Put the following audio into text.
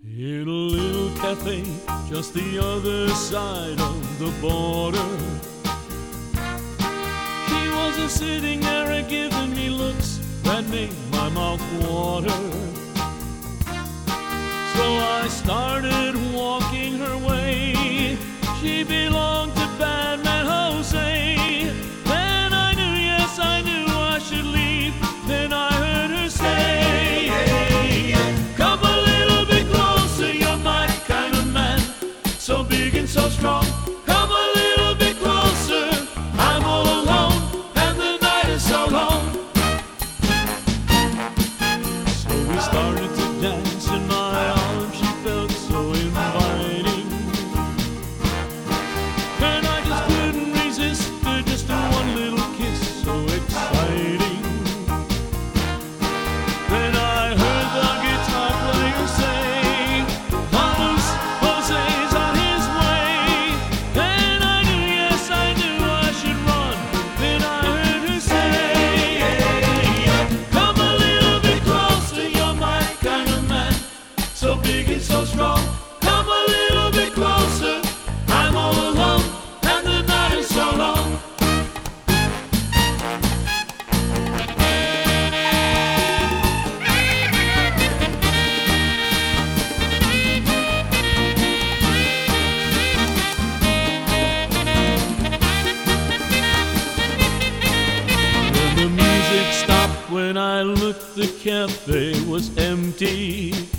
In a little cafe just the other side of the border, she wasn't sitting there and giving me looks that made my mouth water. So I started walking her way. She belonged to Badman Jose. Then I knew, yes, I knew I should leave. Then I heard her say, come a little bit closer, you're my kind of man, so big and so strong. Come a little bit closer, I'm all alone, and the night is so long. So we started to dance in my arms, she felt so inviting, and I just couldn't resist her, just one little kiss, so exciting. Then I heard the guitar player say, Vamos, Jose's on his way. Then I knew, yes, I knew I should run. Then I heard her say, come a little bit closer, you're my kind of man, so big and so strong. Come a little bit closer, I'm all alone, and the night is so long. When the music stopped, when I looked, the cafe was empty.